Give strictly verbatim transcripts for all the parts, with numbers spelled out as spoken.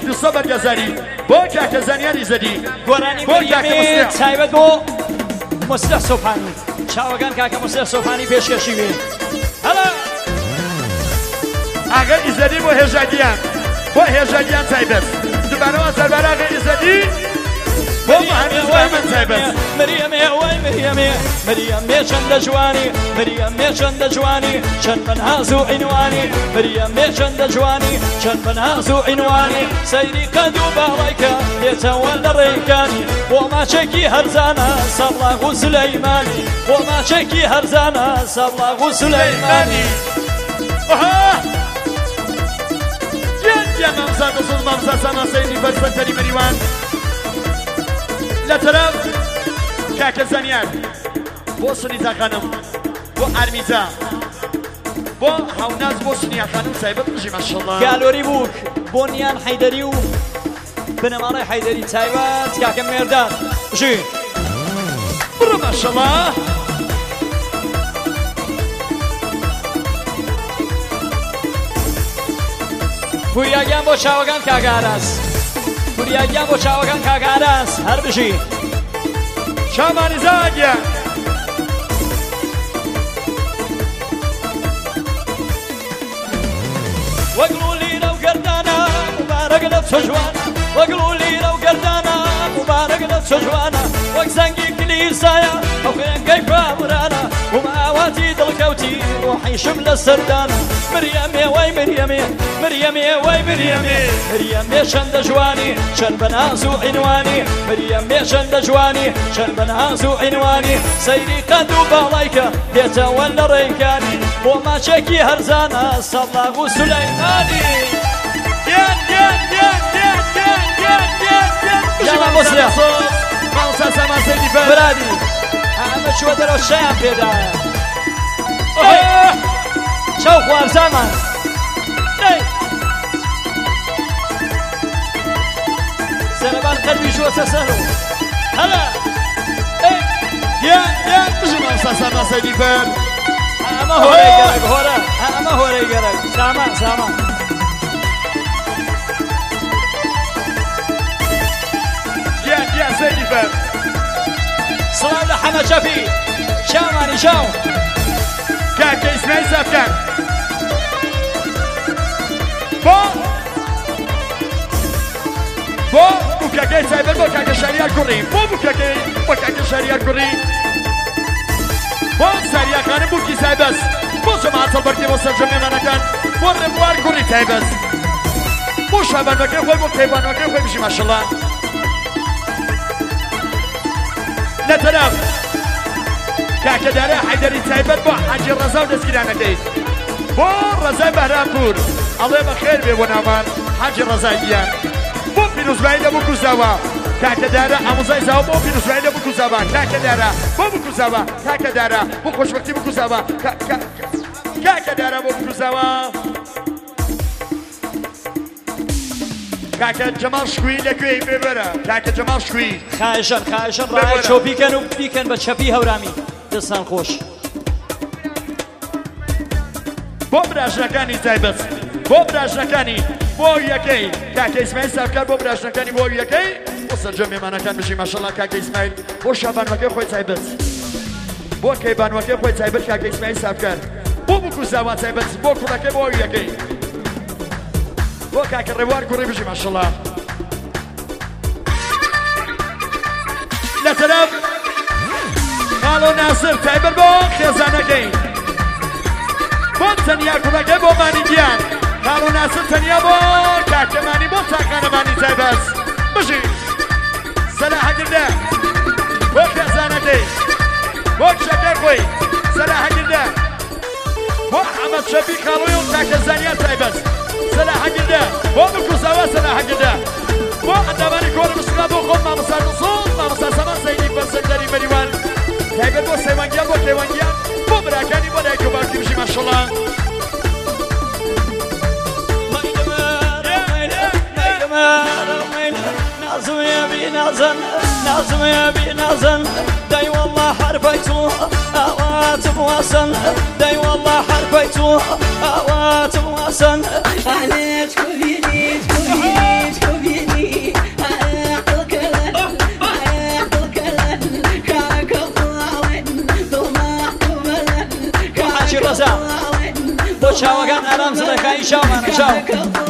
دوستا بەرگەزاری بۆ کاکە زانیاری زەدی گۆرانی مریەمی تایبەت بۆ مستەح سۆفانی چاوەکان کاکە مستەح سۆفانی پێشکەشی بێ هەڵا ئاغا ئیزەدی بۆ هێژاگیان بۆ هێژاگیان تایبەت دوبارەوە سەربار ئاغا ئیزەدی بۆ مهندس بەهمەد تایبەت مریەمێ وای مریەمێ مریەمێ چەندە جوانی مریەمێ چەندە جوانی چەند بەناز و عینوانی مریەمێ چەندە جوانی چەند بەناز و عینوانی سەیری قەد و باڵایکە دێتەوە لە ڕێکانی بۆ ماچێکی هەرزانە سەڵاغ و سولەیمانی بۆ ماچێکی هەرزانە سەڵاغ و سولەیمانی گیان مامزاد دەسوڵ مامزاد ساناسەیدی بەرسەنتەری مەریوان لە تەرەف کاکە زانیار بۆ سنیزا خانم بۆ ئارمیزا بۆ هاوناز بۆ سنیا خانم تایبەت بژی ماشەڵڵا گالۆری بووک بۆ نیان حەیدەری و بنەماڵەی حەیدەری تایبەت کاکە مێردان بژی بڕە ماشەڵڵا پوریاگیان بۆ چاوەکان کاگاراس پوریاگیان بۆ چاوەکان کاگاراس هەر بژی شامانی زاگیان وەگڵ و لیرە و گەردانە مبارەک لە چۆ جوانە وەگڵ و لیرە و گەردانە مبارەک لە چۆ جوانە وەک زەنگی کلیسایە ئەو خوێنگەی پامرانە وماواتی دڵکەوتی ڕۆحیشم لە سەردانە مریەمێ وای مریەمێ مریەمێ وای مریەمێ مریەمێ چەندە جوانی چەند بەناز و عینوانی مریەمێ چەندە جوانی چەند بەناز و عینوانی سەیری قەد و باڵایکە دێتەوە لە ڕێکانی بۆ ماچێکی هەرزانە سەڵاغ و سولەیمانی گیان گیان گیان گیان گیان گیان گیان گیان ژەما مۆسلێ مامسا ساماسەیدی بەر برادی ئەمە چوە دەرەوە شەیان پێدایە چاو خوارزامان سەرەبان قەلبی ژوەسە سەر و هەلا گیان گیان بژی مامسا ساماسەیدی بەر ئەمە هۆرەی گەرەک هۆرە ئەمە هۆرەی گەرەک سامان سامان گیان گیان سەیدی بەر سڵاو لە حەمە چەپی چاوانی چاو کاکە ئیسماعیل سافکان بۆ بۆ بووکەکەی تایبەت بۆ کاکە شەریار کوڕی بۆ بووکەکەی بۆ کاکە شەریار کوڕی بۆ ساریا خانم بووکی تایبەت بۆ جەماعەت هەڵبەرگی بۆ سەرجەمێمانەکان بۆ ڕێبوار کوڕی تایبەت بۆ شابانەکەی خۆی بۆ کەیبانەکەی خۆی بژی ماشەڵڵا لە تەرەف کاکە دارە حەیدەری تایبەت بۆ حاجی ڕەزا و دەستگیرانەکەی بۆ ڕەزای بەهرامپور ئەڵێ بەخێر بێ بۆ ناومان حاجی ڕەزای گیان بۆ پیرۆزبایی لە بکوزاوە کاکە دارە ئامۆزای زاوە بۆ پیرۆزبایی لە بکوزاوە کاکە دارە بۆ بکوزاوە کاکە دارە بۆ خۆشبەختی بکوزاوە کاکە دارە بۆ بکوزاوە کاکە جەماڵ شکوی لەکوێی بێبەرە کاکە جەماڵ شکوی خایشن خایشن ڕای چۆ بیکەن و بیکەن بە چەپی هەورامی دەستان خۆش بۆ براژنەکانی تایبەت بۆ براژنەکانی بۆ یەکەی کاکە ئیسماعیل سافکار بۆ براژنەکانی بۆ یەکەی بۆ سەرجەمێمانەکان بژی ماشەڵڵا کاکە ئیسماعیل بۆ شابانوەکەی خۆی تایبەت بۆ کەیبانوەکەی خۆی تایبەت کاکە ئیسماعیل سافکار بۆ بکوزاوان تایبەت بۆ کوڕەکەی بۆ یەکەی بۆ کاکە ڕێوار کوڕی بژی ماشەڵڵا لە تەرەف خاڵۆ ناسر تایبەت بۆ خێزانەکەی بۆ تەنیا کوڕەکەی بۆ مانی گیان خاڵۆ ناسر تەنیا بۆ کاکەمانی بۆ تاقانەمانی تایبەت بژی سەلاحەگردە بۆ خێزانەکەی بۆ کشەکەی خۆی سەلاحەگردە بۆ ئەمە چەپی خاڵۆی و کاکە زانیار تایبەت سەلاحەگردە بۆ بکوزاوە سەلاحەگردە بۆ ئەندامانی کۆرە مسکرا بۆ خۆم مامۆستا دڵسۆڵ مامۆستا سەمان سەیدی بەرسەنتەری مەریوان تایبەت بۆ سەیوانگیان بۆ کەیوانگیان بۆ براکانی بۆ دایک و باوکی بژی ماشەڵڵا نازم يا بي نازن نازم يا بي نازن داي والله حربيتو اوات بواسن داي والله حربيتو اوات بواسن عليك كوفيدي كوفيدي خاين شاو معنا شاو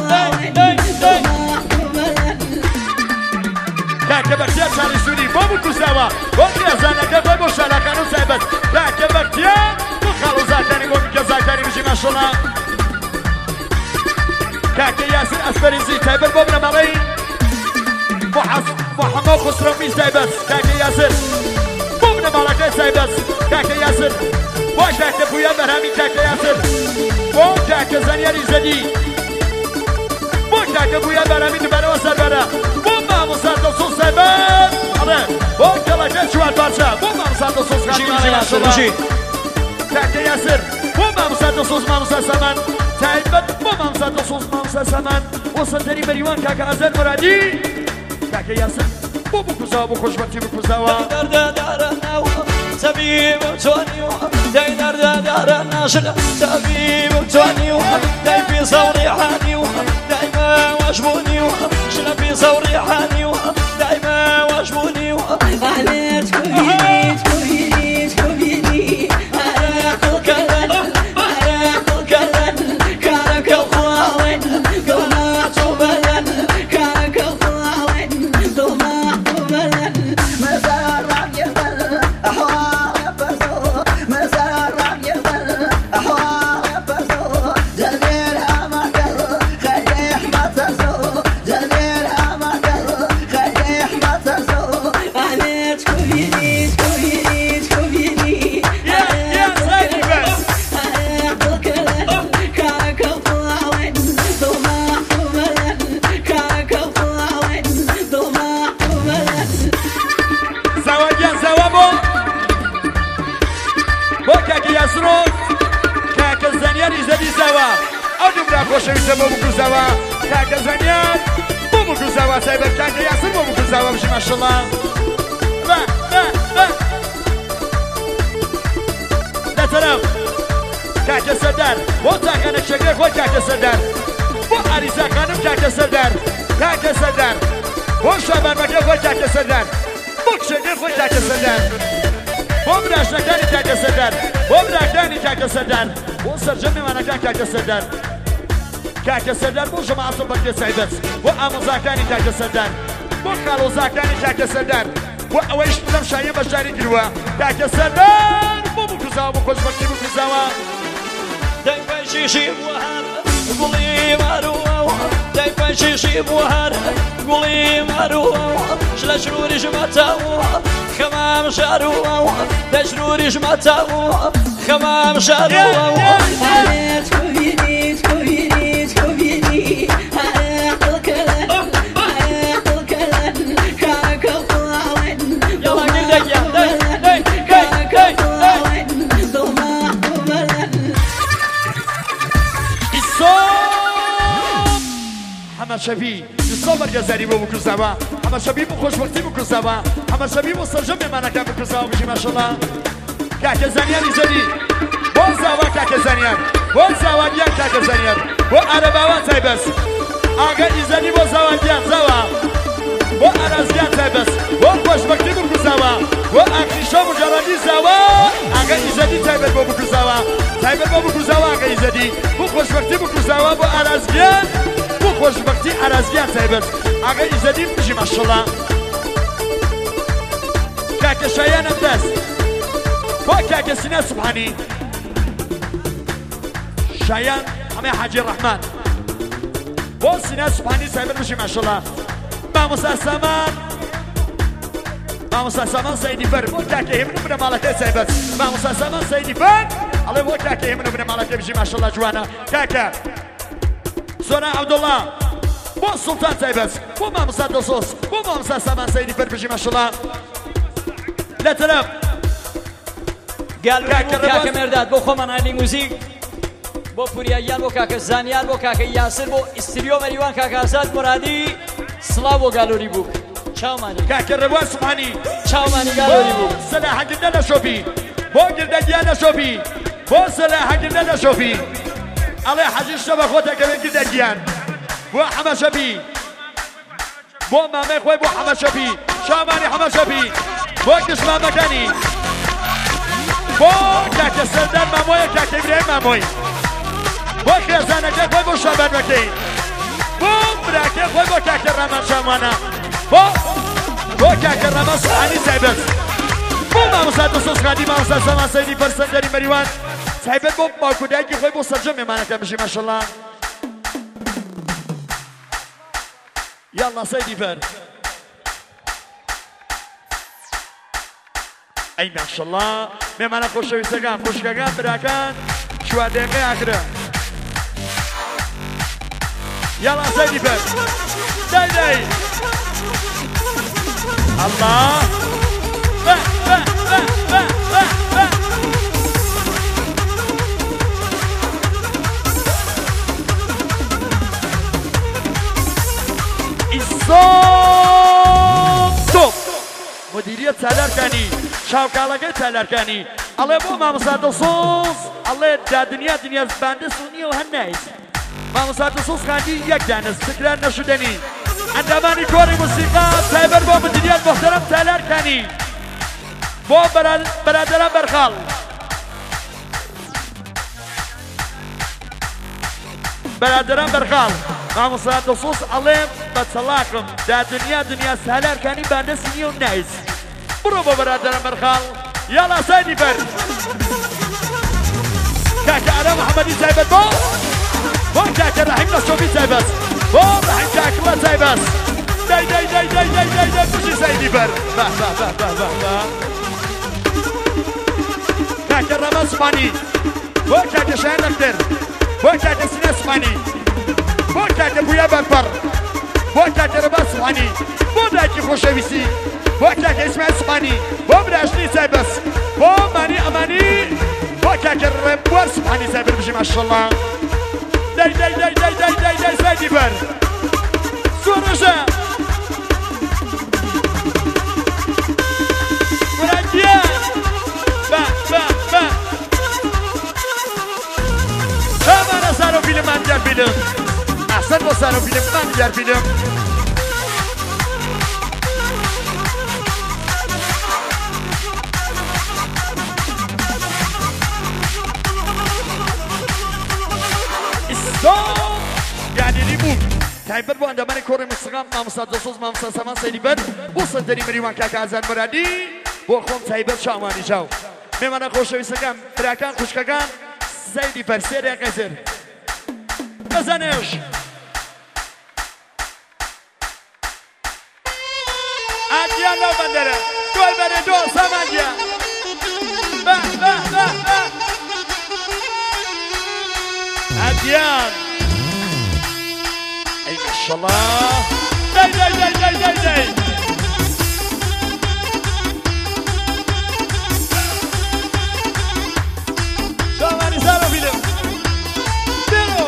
کاکە بەختیار چاڵی سووری بۆ بکوزەوە بۆ خێزانەکە بۆ بۆ شارەکان و سایبەت کاکە بەختیار بۆ خاڵ و زاکانی بۆ میکە زاکانی بژی ماشەڵڵا کاکە یاسر ئەسپەریزی تایبەت بۆ بنەماڵەی بۆ بۆ هەموو خسرەومی سایبەت کاکە یاسر بۆ بنەماڵەکەی سایبەت کاکە یاسر بۆ کاکە پویا بەرهامی کاکە یاسر بۆ کاکە زانیاری زەدی بۆ کاکە پویا بەرهامی دوبارەوە سەربەرە بۆ مامۆستا دڵسۆز سایبەت ئەڵێ بۆ کەڵەکە چوار پارچە بۆ مامۆستا دڵسۆز خاتمانە کاکە یاسر بۆ مامۆستا دڵسۆز مامۆستا سامان تایبەت بۆ مامۆستا دڵسۆز مامۆستا سامان بۆ سەردەری بەریوان کاکە ئازاد مورادی کاکە یاسر بۆ بکوزەوە بۆ خۆشبەختی بکوزەوە سبيب وتواني داي دردا دارا ناشر سبيب وتواني داي في صوري حاني دايما واجبوني شلا في صوري حاني دايما واجبوني عليك كويني كويني كويني عليك الكلن عليك الكلن كانك الخواوين قمات وبلن كانك الخواوين قمات وبلن مزار رام يبل أحوال يبزو مزار رام يبل أحوال يبزو جميلها مقل خليح ما تزو جميلها مقل خليح ما تزو عليك كويني كويني كويني عليك الكلن عليك الكلن كانك الخواوين قمات وبلن كانك الخواوين قمات وبلن زەوەگیان زەوە بۆ بۆ کاکە یاسرۆ کاکە زانیاری زەدی زەوە ئەو دوورا خۆشەویستە بۆ بکوزەوە کاکە زانیار بۆ بکوزەوە سایبەت کاکە یاسر بۆ بکوزەوە بژی ماشەڵڵا بە بە بە لەتەرەف کاکە سەردار بۆ تاکانە شەکرە خۆی کاکە سەردار بۆ ئاریزاخانم کاکە سەردار کاکە سەردار بۆ شابانمەکە خۆی کاکە سەردار بۆ کشەکەی خۆی کاکە سەردار بۆ براشنەکانی کاکە سەردار بۆ براکانی کاکە سەردار بۆ سەرجەم میوانەکان کاکە سەردار کاکە سەردار بۆ ژەماعەتە بەکرێ سایبەت بۆ ئامۆزاکانی کاکە سەردار بۆ خاڵۆزاکانی کاکە سەردار بۆ ئەوەیش لەم شایە بەشداری گرووە کاکە سەردار بۆ بکوزاوە بۆ خۆشبەختی بکوزاوە دايما شيشي بوهر قولي ماروه دايما شيشي بوهر قولي ماروه شلا شروري جمتاو خمام شاروه دا شروري جمتاو خمام شاروه عليك كويني كويني كويني عليك الكلن عليك الكلن كانك الخواوين يلا قلدك يا داي داي كانك داي داي الخواوين قمات وبلن ئیسۆم حەمە شەبی ئیسۆم بەرگەزاری بۆ بکوزەوە حەمە شەبی بۆ خۆشبەختی بکوزەوە حەمە شەبی بۆ سەرجەم مێمانەکان بکوزەوە بژی ماشەڵڵا کاکە زانیاری زەدی بۆ زاوا کاکە زانیار بۆ زاوادیان کاکە زانیار بۆ ئارەباوان تایبەت ئاگە ئیزەدی بۆ زاوادیان زاوە بۆ ئارازگیان تایبەت بۆ خۆشبەختی بکوزەوە بۆ ئاکریشە مجەڕەدی زاوە ئاگە ئیزەدی تایبەت بۆ بکوزەوە تایبەت بۆ بکوزەوە ئاگە ئیزەدی بۆ خۆشبەختی بکوزەوە بۆ ئارازگیان بۆ خۆشبەختی ئارازگیان تایبەت ئاگە ئیزەدی بژی ماشەڵڵا کاکە شایانم دەست بۆ کاکە سینە سوبحانی شایان ئەمە حاجی ڕەحمان بۆ سینە سوبحانی سایبەت بژی ماشەڵڵا مامۆستا سامان مامۆستا سامان سەیدی بەر بۆ کاکە هێمن و بنەماڵەکەی سایبەت مامۆستا سامان سەیدی بەر ئەڵێ بۆ کاکە هێمن و بنەماڵەکەی بژی ماشەڵڵا جوانە کاکە زۆرا عەبدوڵڵا بۆ سوڵتان تایبەت بۆ مامۆستا دڵسۆز بۆ مامۆستا سامان سەیدی بەر بژی ماشەڵڵا لەتەرەف قال كاكا مرداد بو خۆمان هەنی موزیک بۆ پوریاییان بۆ کاکە زانیار بۆ کاکە یاسر بۆ ئیستریۆ مەریوان کاکە ئازاد مورادی سڵاو بۆ گالۆری بووک چاومانی کاکە ڕێوان سوبحانی چاومانی گالۆری بووک سەلاحەگرنە لە شۆپی بۆ گردەگیان لە شۆپی بۆ سەلاحەگرنە لە شۆپی ئەڵێ حەجی شتە بە خۆتەکەوێت گردەگیان بۆ حەمە شەپی بۆ مامەی خۆی بۆ حەمە شەپی شامانی حەمە شەپی بۆ کشمامەکانی بۆ کاکە سەردار مامۆیە کاکە ئیبراهیم مامۆی بۆ خێزانەکە خۆی بۆ شەبەرمەکەی بۆ براکە خۆی بۆ کاکە ڕەمەز شەمانە بۆ بۆ کاکە ڕەمەز سوبحانی تایبەت بۆ مامۆستا دەسۆز خادی مامۆستا سەمان سەیدی بەرسەندەری مەریوان تایبەت بۆ باوکودایکی خۆی بۆ سەرجەم مێمانەکە بژی ماشەڵڵا یاڵڵا سەیدی بەر ئەی ماشەڵڵا مێمانە خۆشەویستەکان خوشکەکان براکان چواردەکەی ئاکرە یاڵا سەیدی بەر دای دای الله بە بە بە بە بە بە ئیسۆم تۆپ مدیریە چالارکانی شاوکاڵەکەی چالارکانی ئەڵێ بۆ مامۆستا دڵسۆز ئەڵێ دادنیا دنیا باندە سونیە و هەر نایت مامۆستا دڵسۆز خاندی یەک دانست تکرار نەشودنی ئەندامانی کۆڕی موسیقا تایبەت بۆ مدیریەت مۆحتەرەم چالارکانی بۆ بەرادەران بەرخاڵ بەرادەران بەرخاڵ مامۆستا دڵسۆز ئەڵێم بە چەڵاکم دادنیا دنیا چالارکانی باندە سونیە و نایت برو بۆ بەرادەران بەرخاڵ یاڵا سەیدی بەر کاکە ئارا محەممەدی تایبەت بۆ بۆ کاکە ڕەحیم نەسۆبی تایبەت بۆ ڕەحیم کاکڵە تایبەت دای دای دای دای دای دای دای بژی سەیدی بەر بە بە بە بە بە بە کاکە ڕەمەز سوبحانی بۆ کاکە شایان دەکتەر بۆ کاکە سینە سوبحانی بۆ کاکە بویا بەرپەڕ بۆ کاکە ڕەباز سوبحانی بۆ دایکی خۆشەویستی بۆ کاکە ئیسماعیل سوبحانی بۆ براشنی تایبەت بۆ مانی ئەمانی بۆ کاکە ڕێبوار سوبحانی تایبەت بژی ماشەڵڵا دای دای دای دای دای دای دای سەیدی بەر سوورەژە فرەنگیان بە بە بە ئەمانە سارۆ فیلممان دیار فیلم ئەحسەن بۆ سارۆ فیلممان دیار فیلم یعنی لیبوو تایبەت بۆ ئەندامانی کۆڕی موسیقا مامۆستا دڵسۆز مامۆستا سەمان سەیدی بەر بۆ سەردەری مەریوان کاکە ئازاد مورادی بۆ خۆم تایبەت شامانی چاو مێمانە خۆشەویستەکان براکان خوشکەکان سەیدی بەر سێ دەقیقەی زر بەزانێش ئاگیان لەو بەندەرە دوای بەرێ دۆ سامانگیان بە بە بە بە ئاگیان ئەی ماشەڵڵا دای دای دای دای دای دای شامانی سارۆ فیلم بێرۆ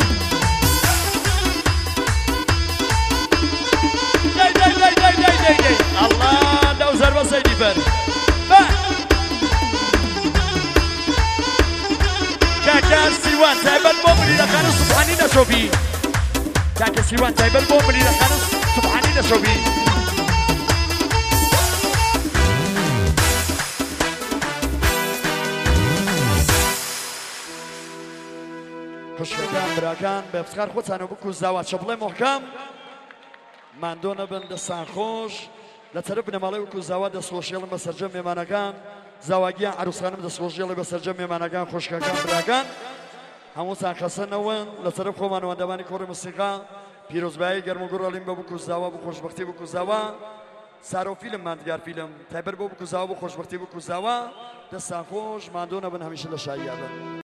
دای دای دای دای دای دای دای ئەڵڵا لەو زەربە سەیدی بەر بە کاکە سیوان تایبەت بۆ مدیرەکانی سوبحانی نەشۆبی کاکە سیوان تایبەت بۆ مدیرەکانی سوبحانی نەشۆبی خوشکەکان براکان بە ئەفسخار خۆتانەوە بکو زاوا چەپڵێ مۆحکەم ماندۆ نەبن دەستان خۆش لە تەرەف بنەماڵەی وەکو زاوا دەستخۆشیێڵن بە سەرجەم مێمانەکان زاواگیان عروسخانم دەستخۆشیێڵی بە سەرجەم مێمانەکان خوشکەکان براکان هەمووتان خەسەنەوەن لە تەرەف خۆمانەوە ئەندامانی کۆڕی موسیقا پیرۆزبایی گەرم و گوڕەڵیم بە بکو زاوا بۆ خۆشبەختی بکو زاوا سارۆ فیلممان دیار فیلم تایبەت بۆ بکو زاوا بۆ خۆشبەختی بکو زاوا دەستان خۆش ماندۆ نەبن هەمیشە لە شاییابن